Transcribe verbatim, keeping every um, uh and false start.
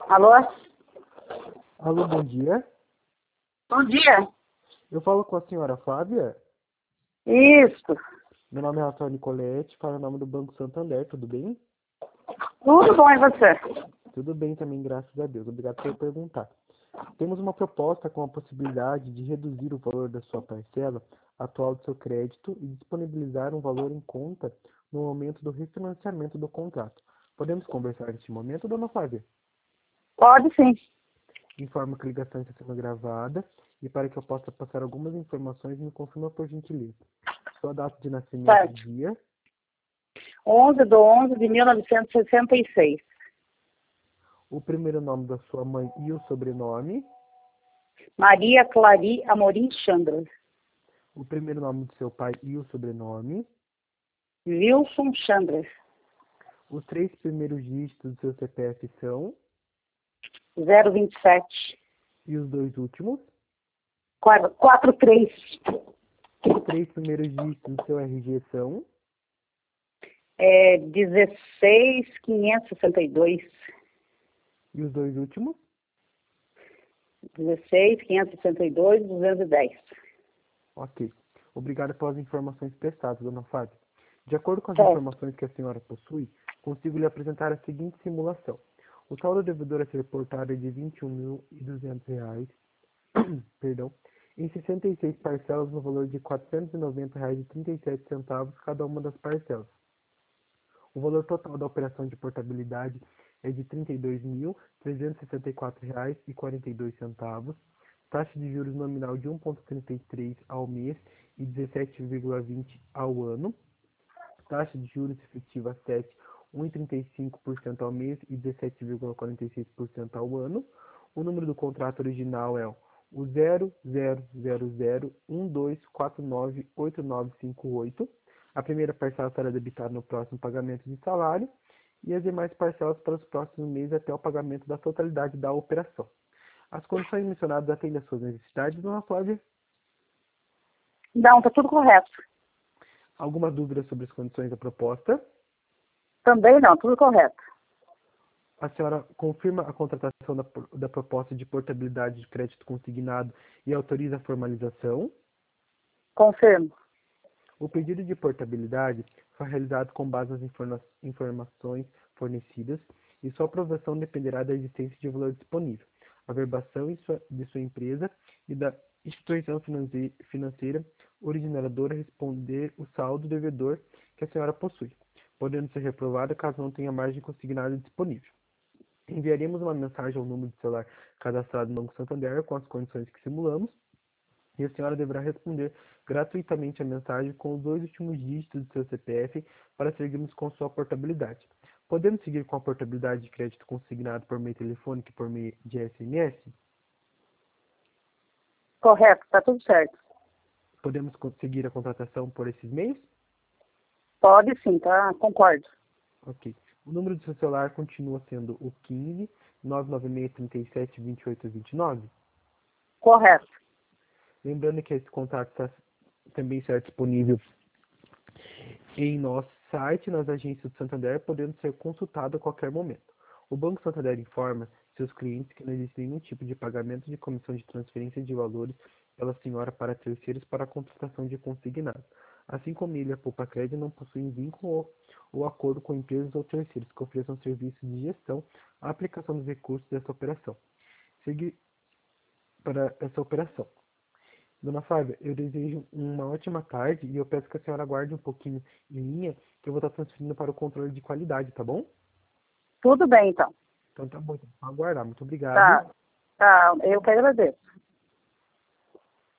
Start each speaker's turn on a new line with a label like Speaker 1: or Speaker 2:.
Speaker 1: Alô?
Speaker 2: Alô, bom dia.
Speaker 1: Bom dia.
Speaker 2: Eu falo com a senhora Flávia.
Speaker 1: Isso.
Speaker 2: Meu nome é Rafael Nicolete, falo em nome do Banco Santander, tudo bem?
Speaker 1: Tudo bom e você?
Speaker 2: Tudo bem também, graças a Deus. Obrigado por perguntar. Temos uma proposta com a possibilidade de reduzir o valor da sua parcela atual do seu crédito e disponibilizar um valor em conta no momento do refinanciamento do contrato. Podemos conversar neste momento, dona Flávia?
Speaker 1: Pode sim.
Speaker 2: Informo que a ligação está sendo gravada e para que eu possa passar algumas informações, me confirma por gentileza. Sua data de nascimento e
Speaker 1: Certo.
Speaker 2: dia,
Speaker 1: onze de onze de mil novecentos e sessenta e seis.
Speaker 2: o primeiro nome da sua mãe e o sobrenome,
Speaker 1: Maria Clari Amorim Chandra.
Speaker 2: o primeiro nome do seu pai e o sobrenome,
Speaker 1: Wilson Chandra.
Speaker 2: os três primeiros dígitos do seu C P F são,
Speaker 1: zero vinte e sete.
Speaker 2: e os dois últimos,
Speaker 1: quatro três.
Speaker 2: os três primeiros dígitos do seu R G são,
Speaker 1: É dezesseis mil quinhentos e sessenta e dois.
Speaker 2: e os dois últimos,
Speaker 1: dezesseis mil quinhentos e sessenta e dois, duzentos e dez.
Speaker 2: ok. Obrigado pelas informações prestadas, dona Fábio. De acordo com as
Speaker 1: Certo.
Speaker 2: informações que a senhora possui, consigo lhe apresentar a seguinte simulação. O saldo devedor a ser reportado é de vinte e um mil e duzentos reais, perdão, em sessenta e seis parcelas no valor de quatrocentos e noventa reais e trinta e sete centavos cada uma das parcelas. O valor total da operação de portabilidade é de trinta e dois mil trezentos e sessenta e quatro reais e quarenta e dois centavos, taxa de juros nominal de um vírgula trinta e três ao mês e dezessete vírgula vinte ao ano, taxa de juros efetiva sete, um vírgula trinta e cinco por cento ao mês e dezessete vírgula quarenta e seis por cento ao ano. O número do contrato original é o zero zero zero zero um dois quatro nove oito nove cinco oito. A primeira parcela será debitada no próximo pagamento de salário e as demais parcelas para os próximos meses até o pagamento da totalidade da operação. As condições mencionadas atendem às suas necessidades, dona Flávia?
Speaker 1: Não, tá tudo correto.
Speaker 2: Alguma dúvida sobre as condições da proposta?
Speaker 1: Também não, tudo correto.
Speaker 2: A senhora confirma a contratação da, da proposta de portabilidade de crédito consignado e autoriza a formalização?
Speaker 1: Confirmo.
Speaker 2: O pedido de portabilidade foi realizado com base nas informa informações fornecidas e sua aprovação dependerá da existência de valor disponível, a verbação de sua empresa e da instituição financeira originadora responder o saldo devedor que a senhora possui, podendo ser reprovada caso não tenha margem consignada disponível. Enviaremos uma mensagem ao número de celular cadastrado no Banco Santander com as condições que simulamos e a senhora deverá responder gratuitamente a mensagem com os dois últimos dígitos do seu C P F para seguirmos com sua portabilidade. Podemos seguir com a portabilidade de crédito consignado por meio telefônico e por meio de S M S?
Speaker 1: Correto, tá tudo certo.
Speaker 2: Podemos conseguir a contratação por esses meios?
Speaker 1: Pode sim, tá? Concordo.
Speaker 2: Ok. O número do seu celular continua sendo o quinze, nove nove seis, trinta e sete, vinte e oito, vinte e nove?
Speaker 1: Correto.
Speaker 2: Lembrando que esse contato está também será disponível em nosso site, nas agências do Santander, podendo ser consultado a qualquer momento. O Banco Santander informa seus clientes que não existe nenhum tipo de pagamento de comissão de transferência de valores pela senhora para terceiros para a contratação de consignado. Assim como ele, a Poupa Crédito não possuem vínculo ou, ou acordo com empresas ou terceiros que ofereçam serviços de gestão à aplicação dos recursos dessa operação. Seguir para essa operação. Dona Flávia, eu desejo uma ótima tarde e eu peço que a senhora aguarde um pouquinho em linha, que eu vou estar transferindo para o controle de qualidade, tá bom?
Speaker 1: Tudo bem, então.
Speaker 2: Então tá bom, então, vou aguardar. Muito obrigado.
Speaker 1: Tá. Tá, eu que agradeço.